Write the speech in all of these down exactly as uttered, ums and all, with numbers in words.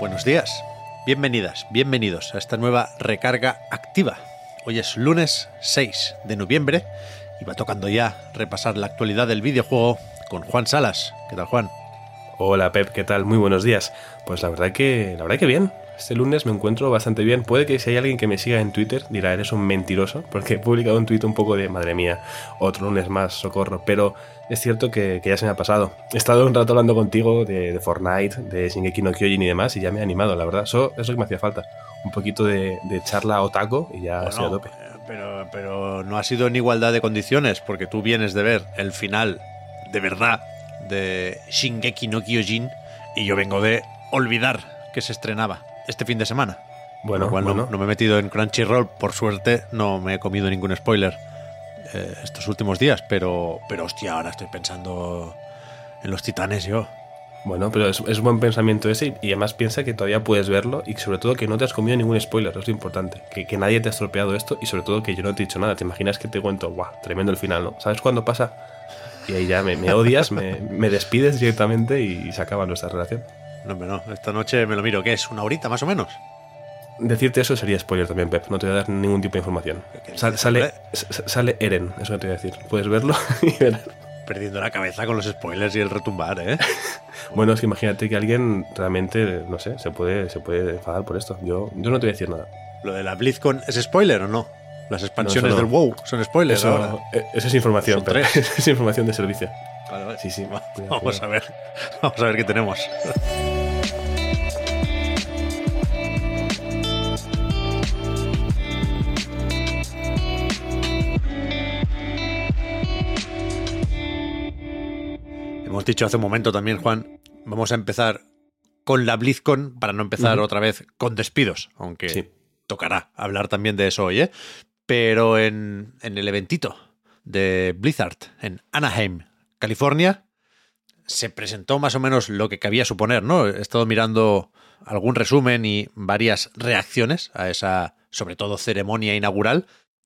Buenos días, bienvenidas, bienvenidos a esta nueva recarga activa. Hoy es lunes seis de noviembre y va tocando ya repasar la actualidad del videojuego con Juan Salas. ¿Qué tal, Juan? Hola Pep, ¿qué tal? Muy buenos días. Pues la verdad que la verdad que bien. Este lunes me encuentro bastante bien. Puede que si hay alguien que me siga en Twitter dirá, eres un mentiroso, porque he publicado un tuit un poco de, madre mía, otro lunes más, socorro. Pero es cierto que, que ya se me ha pasado. He estado un rato hablando contigo de, de Fortnite, de Shingeki no Kyojin y demás, y ya me he animado, la verdad. Eso es lo que me hacía falta. Un poquito de, de charla otaku y ya Bueno, estoy a tope. Pero, pero no ha sido en igualdad de condiciones, porque tú vienes de ver el final de verdad de Shingeki no Kyojin y yo vengo de olvidar que se estrenaba este fin de semana. Bueno, Con lo cual bueno. no, no me he metido en Crunchyroll, por suerte no me he comido ningún spoiler eh, estos últimos días, pero, pero hostia, ahora estoy pensando en los titanes yo. Bueno, pero es, es buen pensamiento ese y además piensa que todavía puedes verlo y sobre todo que no te has comido ningún spoiler, es lo importante, que, que nadie te ha estropeado esto y sobre todo que yo no te he dicho nada. Te imaginas que te cuento, guau, tremendo el final, ¿no? ¿Sabes cuándo pasa? Y ahí ya me, me odias, me, me despides directamente y, y se acaba nuestra relación. No, hombre, no, esta noche me lo miro, ¿qué es? ¿Una horita más o menos? Decirte eso sería spoiler también, Pep, no te voy a dar ningún tipo de información. Sal, sale, sale Eren, eso no te voy a decir, puedes verlo y verás. Perdiendo la cabeza con los spoilers y el retumbar, ¿eh? Bueno, es que imagínate que alguien realmente, no sé, se puede, se puede enfadar por esto. Yo, yo no te voy a decir nada. ¿Lo de la BlizzCon es spoiler o no? Las expansiones no, no. del WoW son spoilers Eso, ahora. Eso es información, Son pero tres. es información de servicio. Vale, vale. Sí, sí. Va, Cuidado, vamos cuidado. a ver. Vamos a ver qué tenemos. Hemos dicho hace un momento también, Juan, vamos a empezar con la BlizzCon para no empezar Uh-huh. otra vez con despidos, aunque Sí. tocará hablar también de eso hoy, ¿eh? Pero en, en el eventito de Blizzard en Anaheim, California, se presentó más o menos lo que cabía suponer, ¿no? He estado mirando algún resumen y varias reacciones a esa, sobre todo, ceremonia inaugural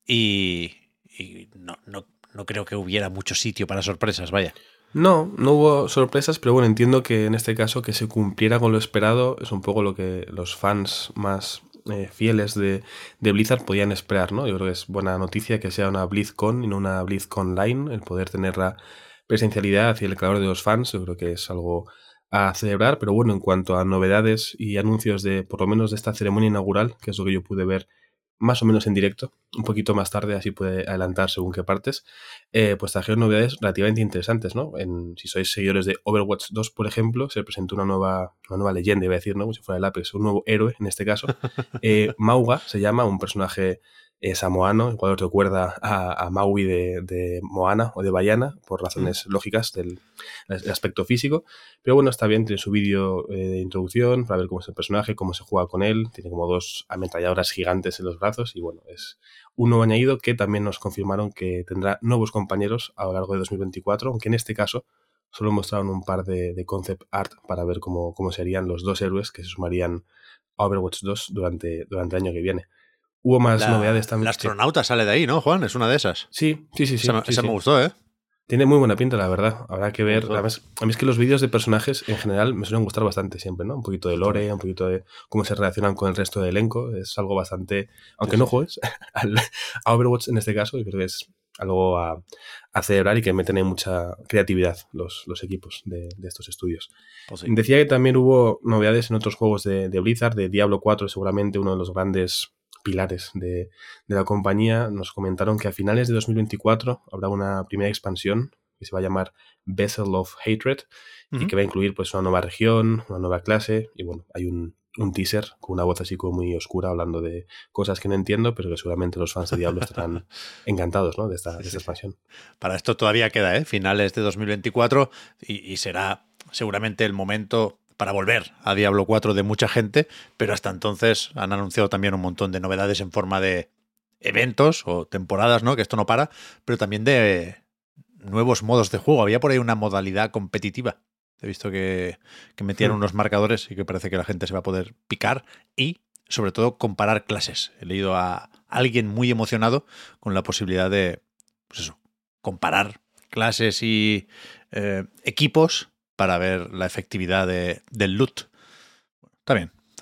y, y no, no, no creo que hubiera mucho sitio para sorpresas, vaya. No, no hubo sorpresas, pero bueno, entiendo que en este caso que se cumpliera con lo esperado es un poco lo que los fans más eh, fieles de, de Blizzard podían esperar, ¿no? Yo creo que es buena noticia que sea una BlizzCon y no una BlizzCon Line, el poder tener la presencialidad y el calor de los fans, yo creo que es algo a celebrar, pero bueno, en cuanto a novedades y anuncios de, por lo menos de esta ceremonia inaugural, que es lo que yo pude ver más o menos en directo, un poquito más tarde, así puede adelantar según qué partes, eh, pues trajeron novedades relativamente interesantes, ¿no? En, si sois seguidores de Overwatch dos, por ejemplo, se presentó una nueva, una nueva leyenda, iba a decir, ¿no? Como si fuera el Apex, un nuevo héroe, en este caso. Eh, Mauga se llama, un personaje eh, samoano, igual os recuerda a, a Maui de, de Moana o de Baiana, por razones mm. lógicas del, del aspecto físico. Pero bueno, está bien, tiene su vídeo eh, de introducción para ver cómo es el personaje, cómo se juega con él. Tiene como dos ametralladoras gigantes en los brazos y bueno, es un nuevo añadido que también nos confirmaron que tendrá nuevos compañeros a lo largo de dos mil veinticuatro, aunque en este caso solo mostraron un par de, de concept art para ver cómo, cómo serían los dos héroes que se sumarían a Overwatch dos durante, durante el año que viene. Hubo más la, novedades también. La astronauta sí. Sale de ahí, ¿no, Juan? Es una de esas. Sí, sí, sí. sí, esa sí, esa sí. me gustó, ¿eh? Tiene muy buena pinta, la verdad. Habrá que ver. Además, a mí es que los vídeos de personajes en general me suelen gustar bastante siempre, ¿no? Un poquito de lore, un poquito de cómo se relacionan con el resto del elenco. Es algo bastante... Aunque sí, no juegues al, a Overwatch en este caso, yo creo que es algo a, a celebrar y que meten en mucha creatividad los, los equipos de, de estos estudios. Pues sí. Decía que también hubo novedades en otros juegos de, de Blizzard, de Diablo cuatro, seguramente uno de los grandes pilares de, de la compañía. Nos comentaron que a finales de dos mil veinticuatro habrá una primera expansión que se va a llamar Vessel of Hatred uh-huh. y que va a incluir pues una nueva región, una nueva clase y bueno, hay un, un teaser con una voz así como muy oscura hablando de cosas que no entiendo, pero que seguramente los fans de Diablo estarán encantados, ¿no? de esta, sí, de esta expansión. Para esto todavía queda, ¿eh? Finales de dos mil veinticuatro y, y será seguramente el momento para volver a Diablo cuatro de mucha gente, pero hasta entonces han anunciado también un montón de novedades en forma de eventos o temporadas, ¿no? Que esto no para, pero también de nuevos modos de juego. Había por ahí una modalidad competitiva. He visto que, que metían hmm. unos marcadores y que parece que la gente se va a poder picar y, sobre todo, comparar clases. He leído a alguien muy emocionado con la posibilidad de, pues eso, comparar clases y eh, equipos para ver la efectividad de, del loot. Está bien,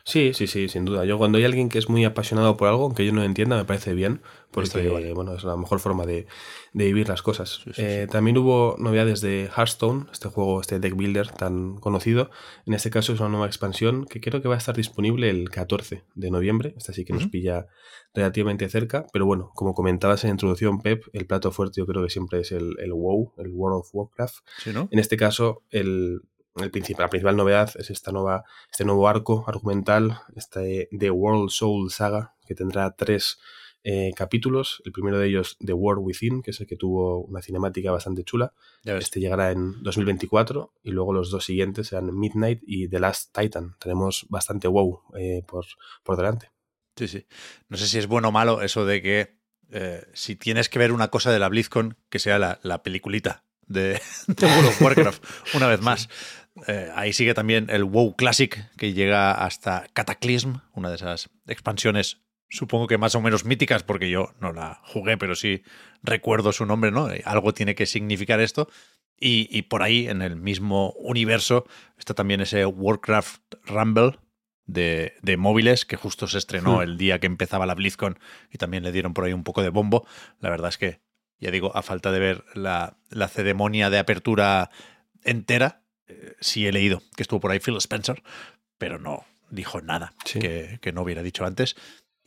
Sí, sí, sí, sin duda. Yo cuando hay alguien que es muy apasionado por algo, aunque yo no lo entienda, me parece bien, porque igual. bueno, es la mejor forma de, de vivir las cosas. Sí, sí, sí. Eh, también hubo novedades de Hearthstone, este juego, este deck builder tan conocido. En este caso es una nueva expansión que creo que va a estar disponible el catorce de noviembre. Esta sí que nos Ujú. pilla relativamente cerca, pero bueno, como comentabas en la introducción, Pep, el plato fuerte yo creo que siempre es el, el WoW, el World of Warcraft. Sí, ¿no? En este caso, el, el principal, la principal novedad es esta nueva, este nuevo arco argumental, este The World Soul Saga, que tendrá tres eh, capítulos. El primero de ellos, The War Within, que es el que tuvo una cinemática bastante chula. Ya ves. Este llegará en dos mil veinticuatro y luego los dos siguientes serán Midnight y The Last Titan. Tenemos bastante wow eh, por, por delante. Sí, sí. No sé si es bueno o malo eso de que eh, si tienes que ver una cosa de la BlizzCon, que sea la, la peliculita de, de World of Warcraft, una vez más. Eh, ahí sigue también el WoW Classic, que llega hasta Cataclysm, una de esas expansiones, supongo que más o menos míticas, porque yo no la jugué, pero sí recuerdo su nombre, ¿no? Eh, Algo tiene que significar esto. Y, y por ahí, en el mismo universo, está también ese Warcraft Rumble, de, de móviles, que justo se estrenó Hmm. el día que empezaba la BlizzCon y también le dieron por ahí un poco de bombo. La verdad es que, ya digo, a falta de ver la, la ceremonia de apertura entera, eh, sí he leído que estuvo por ahí Phil Spencer, pero no dijo nada Sí. que, que no hubiera dicho antes.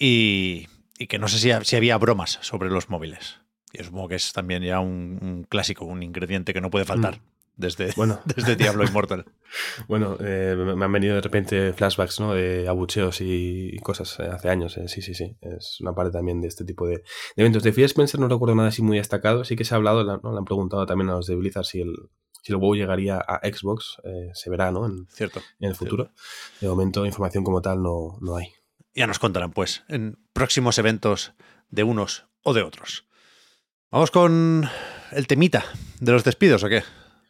Y, y que no sé si, ha- si había bromas sobre los móviles. Y supongo que es también ya un, un clásico, un ingrediente que no puede faltar Hmm. desde, Bueno. desde Diablo Immortal. Bueno, eh, me han venido de repente flashbacks, ¿no? De abucheos y, y cosas eh, hace años. eh, Sí, sí, sí. Es una parte también de este tipo de, de eventos. De Phil Spencer no recuerdo nada así muy destacado. Sí que se ha hablado, la- ¿no? Le han preguntado también a los de Blizzard si el, si el WoW llegaría a Xbox. eh, se verá, ¿no? En, Cierto. en el cierto. futuro. De momento, información como tal no, no hay. Ya nos contarán, pues, en próximos eventos de unos o de otros. Vamos con el temita de los despidos, ¿o qué?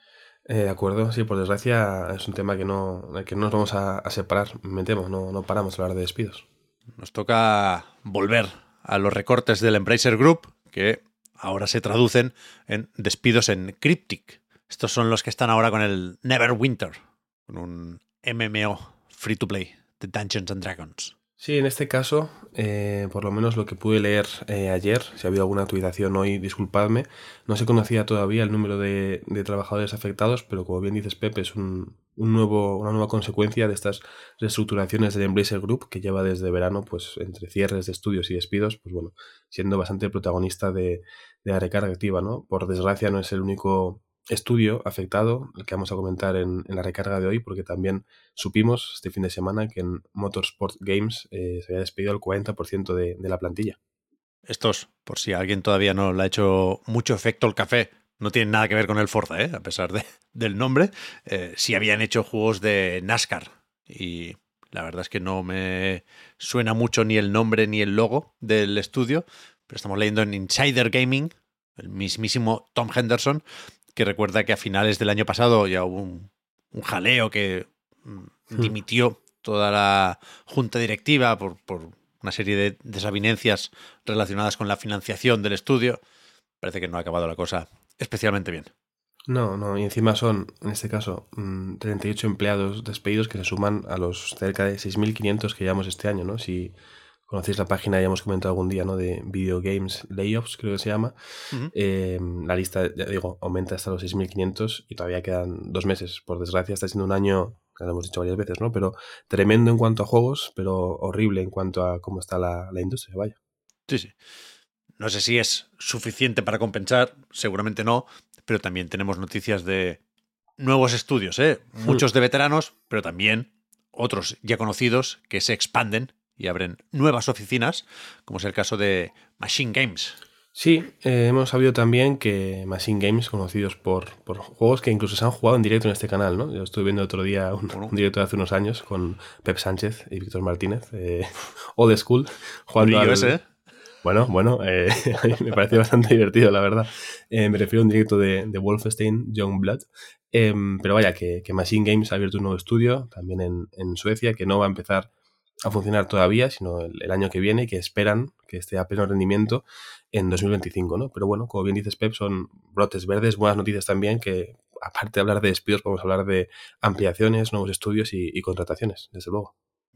Eh, de acuerdo, sí, por desgracia es un tema que no, del que no nos vamos a, a separar, me temo, no, no paramos de hablar de despidos. Nos toca volver a los recortes del Embracer Group, que ahora se traducen en despidos en Cryptic. Estos son los que están ahora con el Neverwinter, con un M M O free to play de Dungeons and Dragons. Sí, en este caso, eh, por lo menos lo que pude leer eh, ayer, si ha habido alguna actualización hoy, disculpadme, no se conocía todavía el número de, de trabajadores afectados, pero como bien dices, Pepe, es un, un nuevo, una nueva consecuencia de estas reestructuraciones del Embracer Group, que lleva desde verano, pues entre cierres de estudios y despidos, pues bueno, siendo bastante protagonista de, de la recarga activa, ¿no? Por desgracia no es el único estudio afectado, el que vamos a comentar en, en la recarga de hoy, porque también supimos este fin de semana que en Motorsport Games eh, se había despedido el cuarenta por ciento de, de la plantilla. Estos, por si a alguien todavía no le ha hecho mucho efecto el café, no tienen nada que ver con el Forza, ¿eh? A pesar de, del nombre. Eh, sí habían hecho juegos de NASCAR y la verdad es que no me suena mucho ni el nombre ni el logo del estudio, pero estamos leyendo en Insider Gaming, el mismísimo Tom Henderson, que recuerda que a finales del año pasado ya hubo un, un jaleo que mm, Hmm. dimitió toda la junta directiva por, por una serie de desavenencias relacionadas con la financiación del estudio. Parece que no ha acabado la cosa especialmente bien. No, no, y encima son, en este caso, mm, treinta y ocho empleados despedidos que se suman a los cerca de seis mil quinientos que llevamos este año, ¿no? Si conocéis la página, ya hemos comentado algún día, ¿no? De Video Games Layoffs, creo que se llama. Uh-huh. Eh, la lista, ya digo, aumenta hasta los seis mil quinientos y todavía quedan dos meses. Por desgracia, está siendo un año, ya lo hemos dicho varias veces, ¿no? Pero tremendo en cuanto a juegos, pero horrible en cuanto a cómo está la, la industria, vaya. Sí, sí. No sé si es suficiente para compensar, seguramente no, pero también tenemos noticias de nuevos estudios, ¿eh? Muchos de veteranos, pero también otros ya conocidos que se expanden y abren nuevas oficinas, como es el caso de Machine Games. Sí, eh, hemos sabido también que Machine Games, conocidos por, por juegos que incluso se han jugado en directo en este canal, ¿no? Yo estuve viendo otro día un, Bueno. un directo de hace unos años con Pep Sánchez y Víctor Martínez, eh, Old School, jugando Durillo al... ese, ¿eh? Bueno, bueno, eh, a mí me pareció bastante divertido, la verdad. Eh, me refiero a un directo de, de Wolfenstein Youngblood. Eh, pero vaya, que, que Machine Games ha abierto un nuevo estudio, también en, en Suecia, que no va a empezar a funcionar todavía, sino el, el año que viene, y que esperan que esté a pleno rendimiento en dos mil veinticinco, ¿no? Pero bueno, como bien dices, Pep, son brotes verdes, buenas noticias también, que aparte de hablar de despidos, podemos hablar de ampliaciones, nuevos estudios y, y contrataciones, desde luego.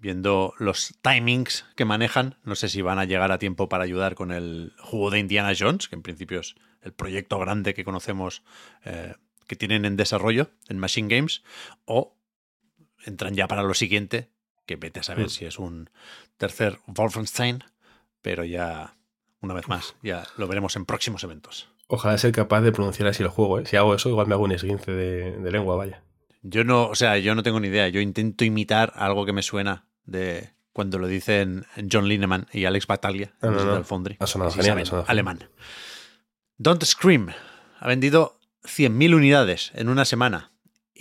viendo los timings que manejan, no sé si van a llegar a tiempo para ayudar con el juego de Indiana Jones, que en principio es el proyecto grande que conocemos eh, que tienen en desarrollo en Machine Games, o entran ya para lo siguiente, que vete a saber mm. si es un tercer Wolfenstein, pero ya, una vez más, ya lo veremos en próximos eventos. Ojalá ser capaz de pronunciar así el juego, ¿eh? Si hago eso, igual me hago un esguince de, de lengua, vaya. Yo no, o sea, yo no tengo ni idea. Yo intento imitar algo que me suena de cuando lo dicen John Lineman y Alex Battaglia, no, no, no. del Foundry. Ha sonado genial, ha sonado alemán. Genial. Don't Scream ha vendido cien mil unidades en una semana,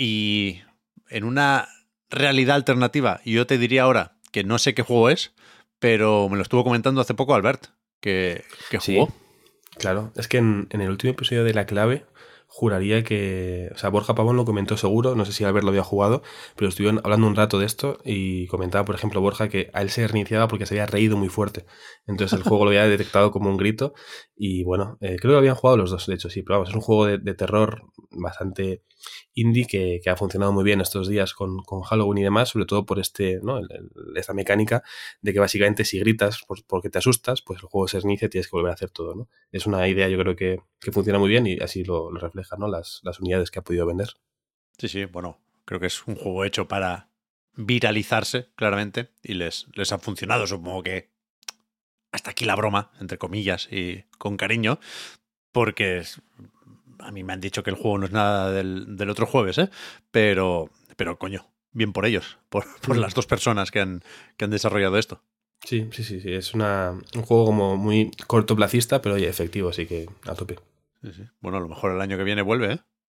y en una realidad alternativa, yo te diría ahora que no sé qué juego es, pero me lo estuvo comentando hace poco Albert, que, que jugó. Sí, claro. Es que en, en el último episodio de La Clave juraría que... O sea, Borja Pavón lo comentó seguro, no sé si Albert lo había jugado, pero estuvieron hablando un rato de esto y comentaba, por ejemplo, Borja, que a él se reiniciaba porque se había reído muy fuerte. Entonces el juego lo había detectado como un grito y bueno, eh, creo que lo habían jugado los dos, de hecho, sí, pero vamos, es un juego de, de terror bastante indie que, que ha funcionado muy bien estos días con, con Halloween y demás, sobre todo por este, ¿no? el, el, esta mecánica de que básicamente si gritas por, porque te asustas, pues el juego se reinicia y tienes que volver a hacer todo, ¿no? Es una idea, yo creo que, que funciona muy bien y así lo, lo refleja, ¿no? Las, las unidades que ha podido vender. Sí, sí, bueno, creo que es un juego hecho para viralizarse, claramente, y les, les ha funcionado. Supongo que hasta aquí la broma, entre comillas, y con cariño, porque a mí me han dicho que el juego no es nada del, del otro jueves, ¿eh? Pero, pero coño, bien por ellos, por, por las dos personas que han, que han desarrollado esto. Sí, sí, sí, sí. Es una, un juego como muy cortoplacista, pero oye, efectivo, así que a tope. Sí, sí. Bueno, a lo mejor el año que viene vuelve, ¿eh?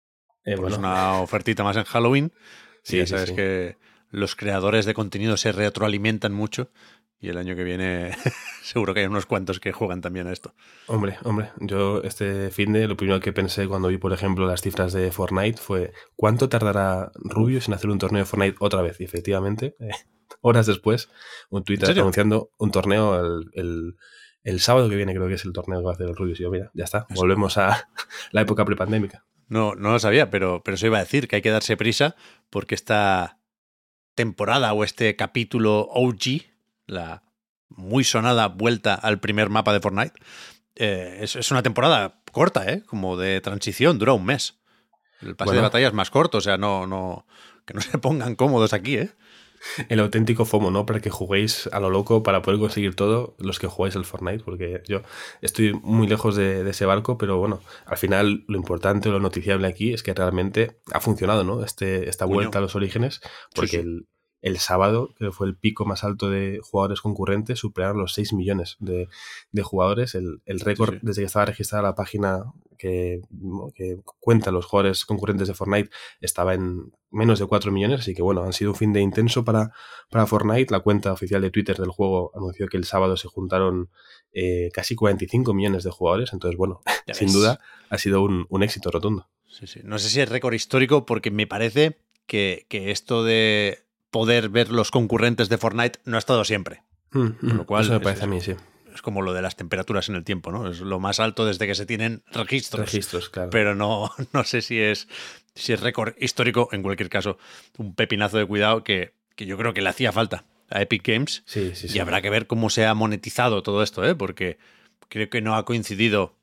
eh bueno. Es una ofertita más en Halloween. Sí, y ya sí, sabes sí. que los creadores de contenido se retroalimentan mucho. Y el año que viene seguro que hay unos cuantos que juegan también a esto. Hombre, hombre, yo este finde lo primero que pensé cuando vi, por ejemplo, las cifras de Fortnite fue ¿cuánto tardará Rubius en hacer un torneo de Fortnite otra vez? Y efectivamente, eh, horas después, un Twitter anunciando un torneo el, el, el sábado que viene, creo que es el torneo que va a hacer el Rubius. Y yo, mira, ya está, volvemos a la época prepandémica. No, no lo sabía, pero, pero eso iba a decir, que hay que darse prisa porque esta temporada o este capítulo O G, la muy sonada vuelta al primer mapa de Fortnite, eh, es, es una temporada corta, ¿eh? Como de transición, dura un mes. El pase bueno. de batalla es más corto, o sea, no, no, que no se pongan cómodos aquí, ¿eh? El auténtico FOMO, ¿no? Para que juguéis a lo loco para poder conseguir todo los que jugáis al Fortnite, porque yo estoy muy lejos de, de ese barco, pero bueno, al final lo importante, lo noticiable aquí es que realmente ha funcionado, ¿no? Este, esta vuelta Uño. a los orígenes, porque sí, sí. el El sábado, que fue el pico más alto de jugadores concurrentes, superaron los seis millones de, de jugadores. El, el récord, sí, sí. desde que estaba registrada la página que, que cuenta los jugadores concurrentes de Fortnite, estaba en menos de cuatro millones. Así que bueno, han sido un fin de intenso para, para Fortnite. La cuenta oficial de Twitter del juego anunció que el sábado se juntaron eh, casi cuarenta y cinco millones de jugadores. Entonces, bueno, ya sin ves. duda ha sido un, un éxito rotundo. Sí, sí. No sé si es récord histórico porque me parece que, que esto de poder ver los concurrentes de Fortnite no ha estado siempre. Mm, mm, lo cual eso me parece es, a mí, sí. Es como lo de las temperaturas en el tiempo, ¿no? Es lo más alto desde que se tienen registros. Registros, claro. Pero no, no sé si es, si es récord histórico. En cualquier caso, un pepinazo de cuidado que, que yo creo que le hacía falta a Epic Games. Sí, sí, sí. Y habrá que ver cómo se ha monetizado todo esto, ¿eh? Porque creo que no ha coincidido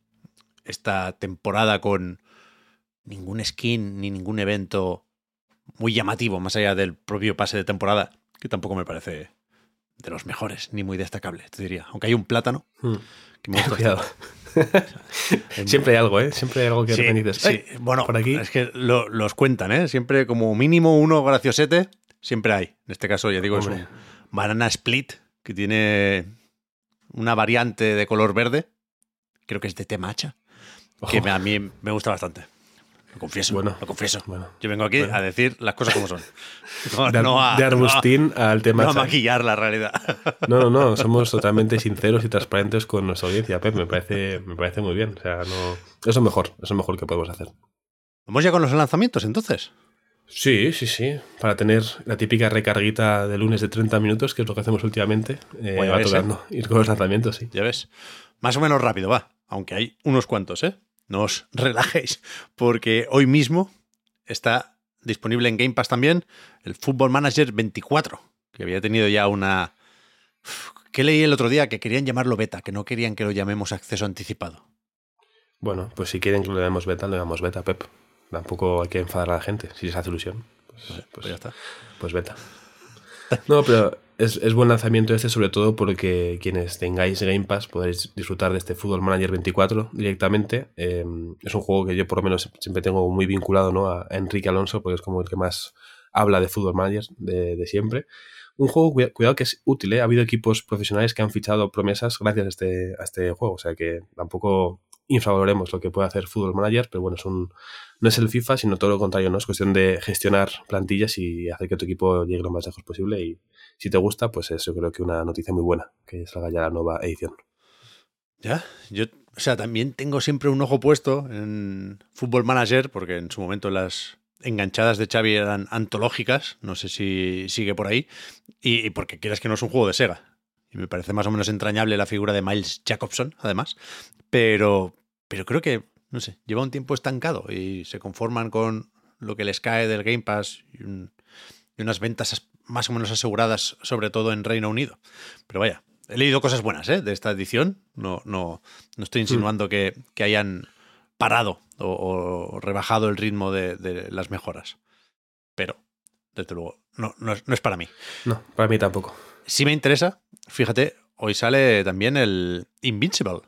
esta temporada con ningún skin ni ningún evento muy llamativo, más allá del propio pase de temporada, que tampoco me parece de los mejores, ni muy destacable, te diría. Aunque hay un plátano hmm. que me gusta. Cuidado. Siempre hay algo, ¿eh? Siempre hay algo que sí, dices. Sí. Bueno, por aquí. Es que lo, los cuentan, ¿eh? Siempre como mínimo uno graciosete, siempre hay. En este caso, ya digo, Hombre. es un banana split que tiene una variante de color verde. Creo que es de té matcha, que oh. a mí me gusta bastante. Lo confieso, bueno, lo confieso. Bueno, Yo vengo aquí bueno. a decir las cosas como son. No, de, no a, de Arbustín no a, al tema. No a maquillar la realidad. No, no, no. Somos totalmente sinceros y transparentes con nuestra audiencia, Pep. Me parece, me parece muy bien. O sea, no. Eso es mejor. Eso es mejor que podemos hacer. ¿Vamos ya con los lanzamientos entonces? Sí, sí, sí. Para tener la típica recarguita de lunes de treinta minutos, que es lo que hacemos últimamente, eh, bueno, va tocando eh. ir con los lanzamientos, sí. Ya ves. Más o menos rápido, va. Aunque hay unos cuantos, ¿eh? No os relajéis, porque hoy mismo está disponible en Game Pass también el Football Manager veinticuatro, que había tenido ya una... ¿Qué leí el otro día? Que querían llamarlo beta, que no querían que lo llamemos acceso anticipado. Bueno, pues si quieren que lo llamemos beta, lo llamamos beta, Pep. Tampoco hay que enfadar a la gente. Si les hace ilusión, pues, Pues, pues, pues ya está. pues beta. No, pero es, es buen lanzamiento este, sobre todo porque quienes tengáis Game Pass podéis disfrutar de este Football Manager veinticuatro directamente. Eh, es un juego que yo por lo menos siempre tengo muy vinculado, ¿no?, a Enrique Alonso, porque es como el que más habla de Football Manager de, de siempre. Un juego, cuidado, cuidado que es útil, ¿eh? Ha habido equipos profesionales que han fichado promesas gracias a este, a este juego, o sea que tampoco infravaloremos lo que puede hacer Football Manager, pero bueno, es un, no es el FIFA, sino todo lo contrario, ¿no? Es cuestión de gestionar plantillas y hacer que tu equipo llegue lo más lejos posible, y si te gusta, pues es yo creo que una noticia muy buena, que salga ya la nueva edición. Ya, yo, o sea, también tengo siempre un ojo puesto en Football Manager, porque en su momento las enganchadas de Xavi eran antológicas, no sé si sigue por ahí, y, y porque quieras que no es un juego de Sega. Y me parece más o menos entrañable la figura de Miles Jacobson, además, pero, pero creo que, no sé, lleva un tiempo estancado y se conforman con lo que les cae del Game Pass y, un, y unas ventas más o menos aseguradas, sobre todo en Reino Unido. Pero vaya, he leído cosas buenas, ¿eh?, de esta edición. No, no, no estoy insinuando mm. que, que hayan parado o, o rebajado el ritmo de, de las mejoras. Pero, desde luego, no, no, es, no es para mí. No, para mí tampoco. Sí me interesa. Fíjate, hoy sale también el Invincible,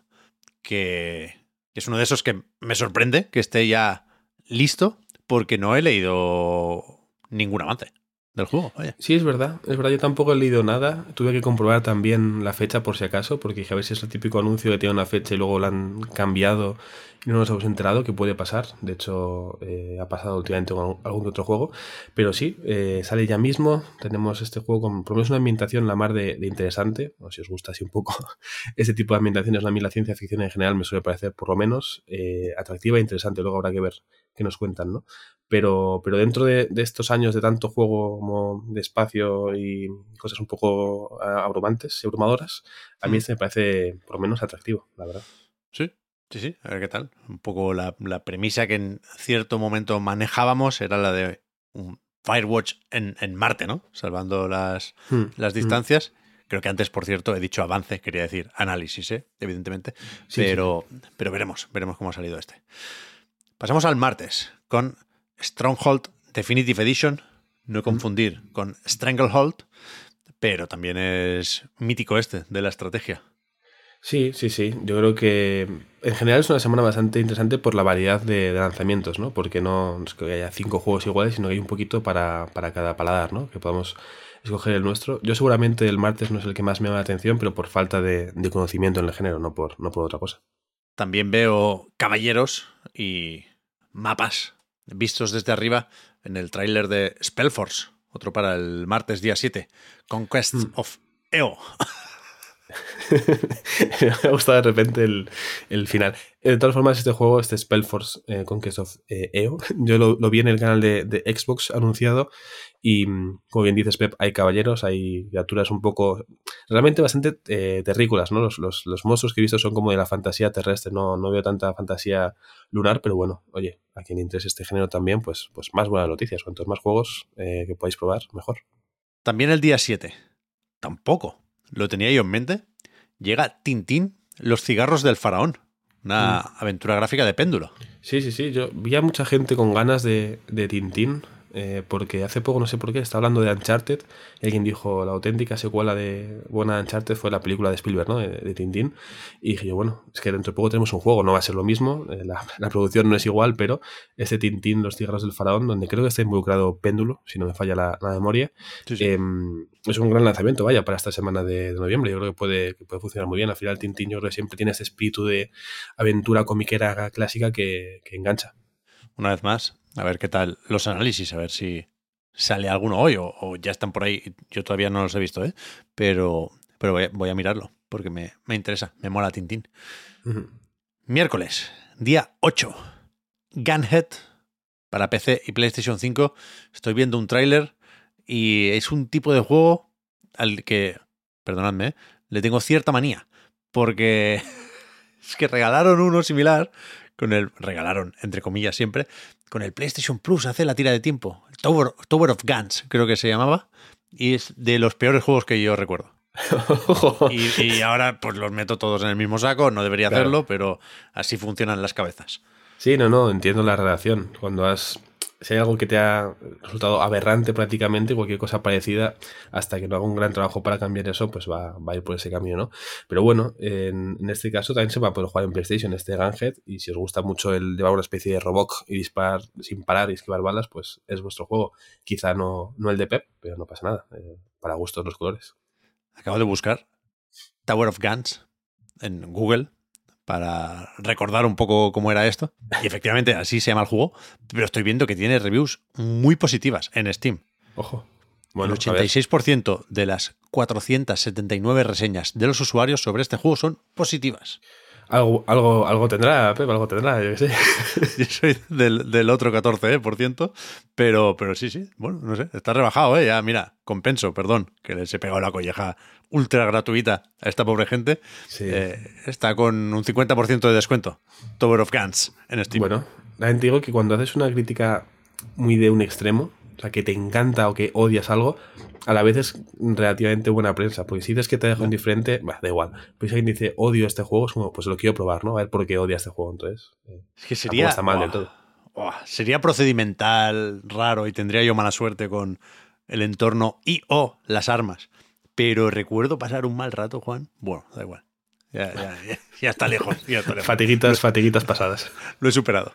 que es uno de esos que me sorprende que esté ya listo, porque no he leído ningún avance del juego. Vaya. Sí, es verdad, es verdad, yo tampoco he leído nada. Tuve que comprobar también la fecha por si acaso, porque dije a ver si es el típico anuncio que tiene una fecha y luego la han cambiado y no nos hemos enterado, que puede pasar. De hecho, eh, ha pasado últimamente con algún otro juego. Pero sí, eh, sale ya mismo. Tenemos este juego con por lo menos una ambientación la mar de, de interesante. O si os gusta así un poco este tipo de ambientaciones, a mí la ciencia ficción en general me suele parecer por lo menos eh, atractiva e interesante. Luego habrá que ver qué nos cuentan, ¿no? Pero, pero dentro de, de estos años de tanto juego como de espacio y cosas un poco abrumantes y abrumadoras, a mí mm. este me parece por lo menos atractivo, la verdad. Sí, sí, sí, a ver qué tal. Un poco la, la premisa que en cierto momento manejábamos era la de un Firewatch en, en Marte, ¿no? Salvando las, mm. las distancias. Mm. Creo que antes, por cierto, he dicho avance, quería decir análisis, ¿eh?, evidentemente. Sí, pero, sí. pero veremos, veremos cómo ha salido este. Pasamos al martes con Stronghold Definitive Edition, no confundir mm. con Stranglehold, pero también es mítico este de la estrategia. Sí, sí, sí. Yo creo que en general es una semana bastante interesante por la variedad de, de lanzamientos, ¿no? Porque no es que haya cinco juegos iguales, sino que hay un poquito para, para cada paladar, ¿no? Que podamos escoger el nuestro. Yo seguramente el martes no es el que más me llama la atención, pero por falta de, de conocimiento en el género, no por, no por otra cosa. También veo caballeros y mapas vistos desde arriba en el tráiler de Spellforce, otro para el martes día siete, Conquest mm. of Eo. Me ha gustado de repente el, el final. De todas formas, este juego, este Spellforce eh, Conquest of eh, Eo, yo lo, lo vi en el canal de, de Xbox anunciado y, como bien dices, Pep, hay caballeros, hay criaturas un poco, realmente bastante eh, terrícolas, ¿no? Los, los, los monstruos que he visto son como de la fantasía terrestre, no, no veo tanta fantasía lunar, pero bueno, oye, a quien le interese este género también, pues, pues más buenas noticias. Cuantos más juegos eh, que podáis probar, mejor. También el día siete, tampoco lo tenía yo en mente, llega Tintín, los cigarros del faraón. Una mm. aventura gráfica de péndulo. Sí, sí, sí. Yo vi a mucha gente con ganas de, de Tintín, eh, porque hace poco, no sé por qué, está hablando de Uncharted. Y alguien dijo, la auténtica secuela de buena Uncharted fue la película de Spielberg, ¿no? De, de Tintín. Y dije yo, bueno, es que dentro de poco tenemos un juego, no va a ser lo mismo, eh, la, la producción no es igual, pero este Tintín, los cigarros del faraón, donde creo que está involucrado Péndulo, si no me falla la, la memoria, sí, sí. Eh, es un gran lanzamiento, vaya, para esta semana de, de noviembre. Yo creo que puede, que puede funcionar muy bien. Al final Tintín yo creo que siempre tiene ese espíritu de aventura comiquera clásica que, que engancha. Una vez más, a ver qué tal los análisis, a ver si sale alguno hoy o, o ya están por ahí. Yo todavía no los he visto, ¿eh? Pero, pero voy, a, voy a mirarlo porque me, me interesa, me mola Tintín. Uh-huh. Miércoles, día ocho, Gunhead para P C y PlayStation cinco. Estoy viendo un tráiler y es un tipo de juego al que, perdonadme, ¿eh?, le tengo cierta manía porque es que regalaron uno similar con el, regalaron, entre comillas siempre, con el PlayStation Plus hace la tira de tiempo, el Tower, Tower of Guns, creo que se llamaba, y es de los peores juegos que yo recuerdo. y, y ahora pues los meto todos en el mismo saco, no debería claro. hacerlo, pero así funcionan las cabezas. Sí, no, no, entiendo la relación. Cuando has... Si hay algo que te ha resultado aberrante prácticamente, cualquier cosa parecida, hasta que no haga un gran trabajo para cambiar eso, pues va, va a ir por ese camino, ¿no? Pero bueno, en, en este caso también se va a poder jugar en PlayStation este Gunhead, y si os gusta mucho el llevar una especie de Robok y disparar sin parar y esquivar balas, pues es vuestro juego. Quizá no, no el de Pep, pero no pasa nada. Eh, para gustos los colores. Acabo de buscar Tower of Guns en Google para recordar un poco cómo era esto. Y efectivamente así se llama el juego, pero estoy viendo que tiene reviews muy positivas en Steam. Ojo. Bueno, el ochenta y seis por ciento de las cuatrocientas setenta y nueve reseñas de los usuarios sobre este juego son positivas. Algo, algo, algo tendrá, Pep, algo tendrá, yo qué sé. Yo soy del, del otro catorce por ciento, pero, pero sí, sí, bueno, no sé, está rebajado, ¿eh? Ya, mira, compenso, perdón, que les he pegado la colleja ultra gratuita a esta pobre gente. Sí. Eh, está con un cincuenta por ciento de descuento, Tower of Guns, en Steam. Bueno, la gente digo que cuando haces una crítica muy de un extremo, o sea, que te encanta o que odias algo, a la vez es relativamente buena prensa, porque si dices que te deja indiferente, bah, da igual. Pues si alguien dice odio este juego, es como, pues lo quiero probar, ¿no? A ver por qué odia este juego, entonces. Eh, es que sería. Está mal oh, del todo. Oh, sería procedimental, raro, y tendría yo mala suerte con el entorno y o las armas. Pero recuerdo pasar un mal rato, Juan. Bueno, da igual. Ya, ya, ya, ya está lejos. Ya está lejos. Fatiguitas, fatiguitas pasadas. Lo he superado.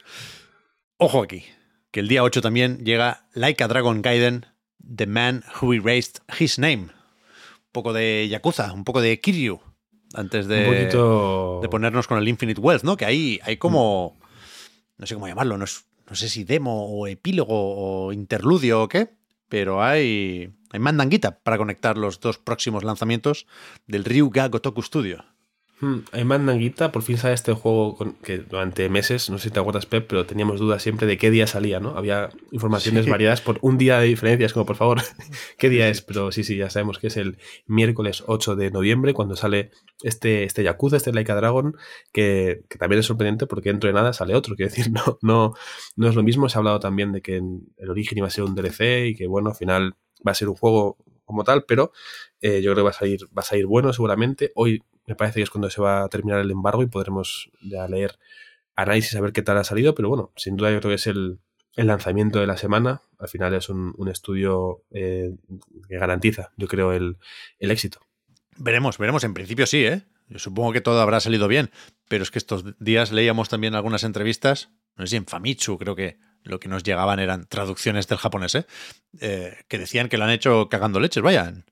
Ojo aquí, que el día ocho también llega Like a Dragon Gaiden, The Man Who Erased His Name. Un poco de Yakuza, un poco de Kiryu, antes de, un poquito... de ponernos con el Infinite Wealth, ¿no? Que ahí hay como, no sé cómo llamarlo, no, es, no sé si demo o epílogo o interludio o qué, pero hay, hay mandanguita para conectar los dos próximos lanzamientos del Ryuga Gotoku Studio. Hmm, hay mandanguita, por fin sale este juego con, que durante meses, no sé si te acuerdas, Pep, pero teníamos dudas siempre de qué día salía, ¿no? Había informaciones sí. variadas por un día de diferencia, es como, por favor, ¿qué día es? Pero sí, sí, ya sabemos que es el miércoles ocho de noviembre, cuando sale este, este Yakuza, este Like a Dragon, que, que también es sorprendente porque dentro de nada sale otro, quiero decir, no, no, no es lo mismo. Se ha hablado también de que el origen iba a ser un D L C y que, bueno, al final va a ser un juego como tal, pero eh, yo creo que va a salir, va a salir bueno seguramente. Hoy me parece que es cuando se va a terminar el embargo y podremos ya leer análisis a ver qué tal ha salido, pero bueno, sin duda yo creo que es el, el lanzamiento de la semana. Al final es un, un estudio eh, que garantiza, yo creo, el, el éxito. Veremos, veremos. En principio sí, ¿eh? Yo supongo que todo habrá salido bien, pero es que estos días leíamos también algunas entrevistas, no sé si en Famitsu, creo que lo que nos llegaban eran traducciones del japonés, ¿eh? Eh, que decían que lo han hecho cagando leches, vaya, en,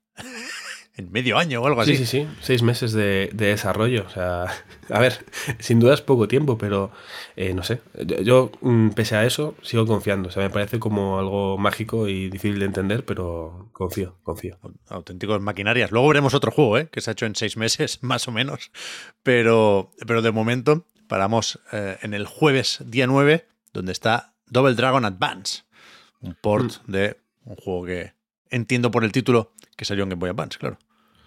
en medio año o algo así. Sí, sí, sí, seis meses de, de desarrollo, o sea, a ver, sin duda es poco tiempo, pero eh, no sé, yo, yo pese a eso sigo confiando, o sea, me parece como algo mágico y difícil de entender, pero confío, confío. Auténticos maquinarias. Luego veremos otro juego, ¿eh? Que se ha hecho en seis meses, más o menos, pero, pero de momento paramos eh, en el jueves día nueve, donde está Double Dragon Advance, un port mm. de un juego que entiendo por el título que salió en Game Boy Advance, claro.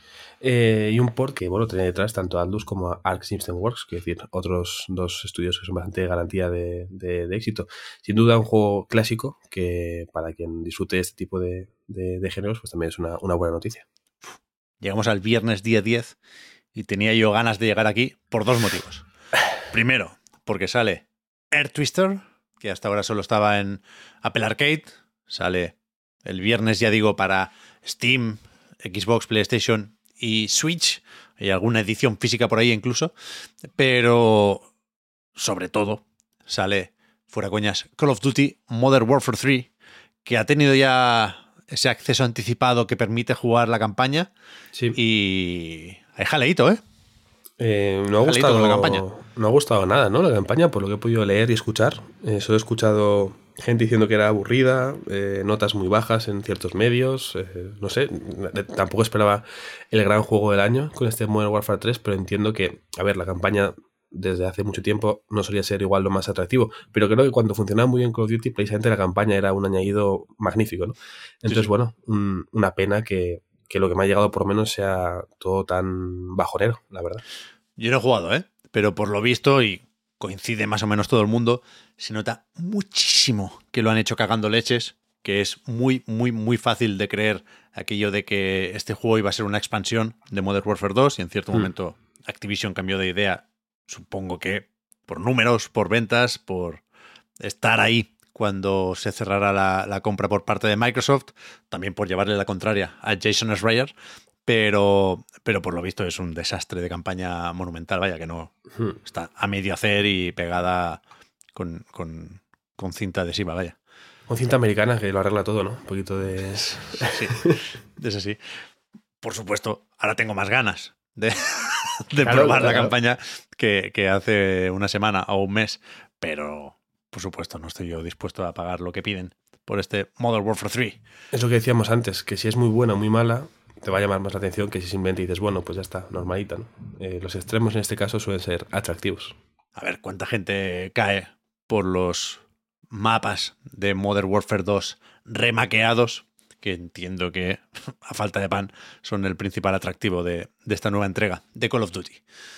Eh, y un port que, bueno, tiene detrás tanto a Atlus como a Arc System Works, que es decir, otros dos estudios que son bastante garantía de, de, de éxito. Sin duda un juego clásico que para quien disfrute este tipo de, de, de géneros, pues también es una, una buena noticia. Llegamos al viernes día diez y tenía yo ganas de llegar aquí por dos motivos. Primero, porque sale Air Twister, que hasta ahora solo estaba en Apple Arcade. Sale el viernes, ya digo, para Steam, Xbox, PlayStation y Switch. Hay alguna edición física por ahí incluso. Pero, sobre todo, sale, fuera coñas, Call of Duty Modern Warfare tres, que ha tenido ya ese acceso anticipado que permite jugar la campaña. Sí. Y hay jaleíto, ¿eh? Eh, no ha gustado la campaña. No ha gustado nada, ¿no? La campaña, por lo que he podido leer y escuchar. Eh, solo he escuchado gente diciendo que era aburrida, eh, notas muy bajas en ciertos medios. Eh, no sé, tampoco esperaba el gran juego del año con este Modern Warfare tres, pero entiendo que, a ver, la campaña desde hace mucho tiempo no solía ser igual lo más atractivo, pero creo que cuando funcionaba muy bien Call of Duty, precisamente la campaña era un añadido magnífico, ¿no? Entonces, sí, sí. bueno, un, una pena que. que lo que me ha llegado por lo menos sea todo tan bajonero, la verdad. Yo no he jugado, ¿eh? Pero por lo visto, y coincide más o menos todo el mundo, se nota muchísimo que lo han hecho cagando leches, que es muy, muy, muy fácil de creer aquello de que este juego iba a ser una expansión de Modern Warfare dos y en cierto mm. momento Activision cambió de idea, supongo que por números, por ventas, por estar ahí cuando se cerrara la, la compra por parte de Microsoft, también por llevarle la contraria a Jason Schreier, pero, pero por lo visto es un desastre de campaña monumental, vaya, que no hmm. está a medio hacer y pegada con, con, con cinta adhesiva, vaya. Con cinta americana que lo arregla todo, ¿no? Un poquito de... Sí, es así. Por supuesto, ahora tengo más ganas de, de claro, probar claro. la campaña que, que hace una semana o un mes, pero... Por supuesto, no estoy yo dispuesto a pagar lo que piden por este Modern Warfare tres. Es lo que decíamos antes, que si es muy buena o muy mala, te va a llamar más la atención que si simplemente dices, bueno, pues ya está, normalita, ¿no? Eh, los extremos en este caso suelen ser atractivos. A ver, ¿cuánta gente cae por los mapas de Modern Warfare dos remaqueados? Que entiendo que, a falta de pan, son el principal atractivo de, de esta nueva entrega de Call of Duty.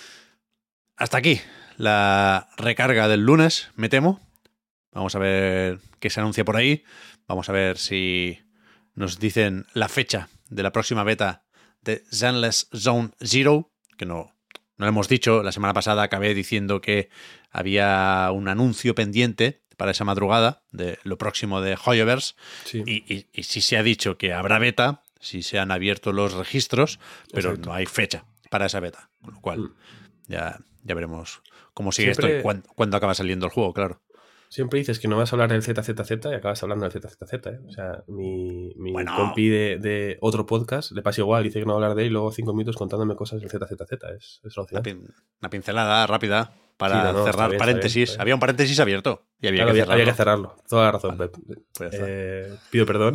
Hasta aquí la recarga del lunes, me temo. Vamos a ver qué se anuncia por ahí. Vamos a ver si nos dicen la fecha de la próxima beta de Zenless Zone Zero, que no, no lo hemos dicho. La semana pasada acabé diciendo que había un anuncio pendiente para esa madrugada de lo próximo de Hoyoverse. Sí. Y, y, y sí se ha dicho que habrá beta, sí se han abierto los registros, pero Exacto. no hay fecha para esa beta. Con lo cual mm. ya, ya veremos cómo sigue Siempre... esto y cuándo, cuándo acaba saliendo el juego, claro. Siempre dices que no vas a hablar del Z Z Z y acabas hablando del Z Z Z, ¿eh? O sea, mi, mi bueno. compi de, de otro podcast le pasa igual, dice que no va a hablar de él y luego cinco minutos contándome cosas del Z Z Z. Es, es una, pin, una pincelada rápida para sí, no, no, cerrar bien, paréntesis. Bien, bien. Había un paréntesis abierto y había, claro, que, cerrarlo. había que cerrarlo. Toda la razón, vale. Pep. Pues eh, pido perdón.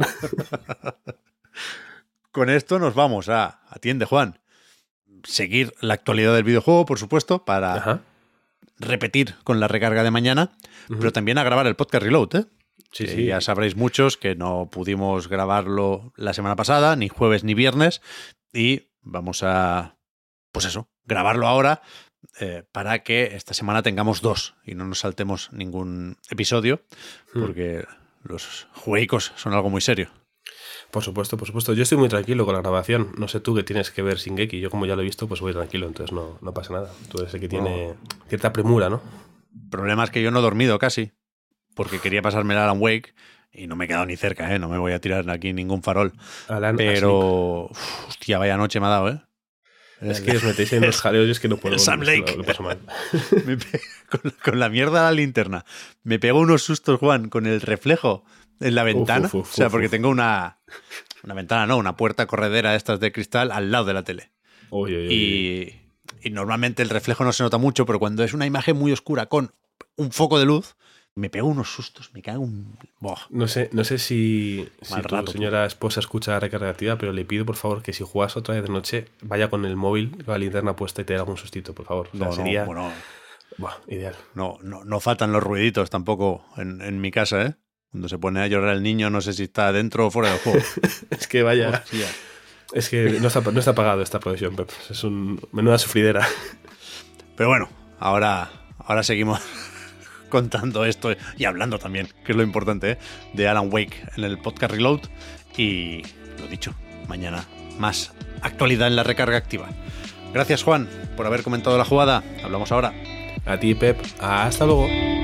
Con esto nos vamos a, atiende Juan, seguir la actualidad del videojuego, por supuesto, para... Ajá. repetir con la recarga de mañana, uh-huh. pero también a grabar el podcast Reload, ¿eh? Sí, que sí. Ya sabréis muchos que no pudimos grabarlo la semana pasada, ni jueves ni viernes, y vamos a, pues eso, grabarlo ahora eh, para que esta semana tengamos dos y no nos saltemos ningún episodio, porque uh-huh. los jueguicos son algo muy serio. Por supuesto, por supuesto. Yo estoy muy tranquilo con la grabación. No sé tú que tienes que ver Shingeki. Yo como ya lo he visto, pues voy tranquilo, entonces no, no pasa nada. Tú eres el que tiene no. cierta premura, ¿no? El problema es que yo no he dormido casi, porque quería pasarme el Alan Wake y no me he quedado ni cerca, ¿eh? No me voy a tirar aquí ningún farol. Alan Pero, uf, hostia, vaya noche me ha dado, ¿eh? Es que os metéis en los jaleos y es que no puedo. Sam Lake. Lo, lo paso mal. me pe- con, con la mierda de la linterna. Me pego unos sustos, Juan, con el reflejo en la ventana. Uf, uf, uf, o sea, porque uf. tengo una, una ventana, no, una puerta corredera de estas de cristal al lado de la tele. Uy, uy, uy. Y, y normalmente el reflejo no se nota mucho, pero cuando es una imagen muy oscura con un foco de luz, me pego unos sustos, me cago un... Boh. No sé, no sé si, si rato, tu señora tío. esposa escucha Recarga Activa, pero le pido por favor que si juegas otra vez de noche, vaya con el móvil, con la linterna puesta y te dé algún sustito, por favor. O sea, no, sería... no, bueno, Buah, ideal. No, no, no faltan los ruiditos tampoco en, en mi casa, ¿eh? Cuando se pone a llorar el niño, no sé si está dentro o fuera del juego. Es que vaya... Hostia. Es que no está, no está pagado esta producción, Pep. Es un menuda sufridera. Pero bueno, ahora, ahora seguimos contando esto y hablando también, que es lo importante, ¿eh? De Alan Wake en el podcast Reload. Y lo dicho, mañana más actualidad en la Recarga Activa. Gracias, Juan, por haber comentado la jugada. Hablamos ahora. A ti, Pep. Hasta luego.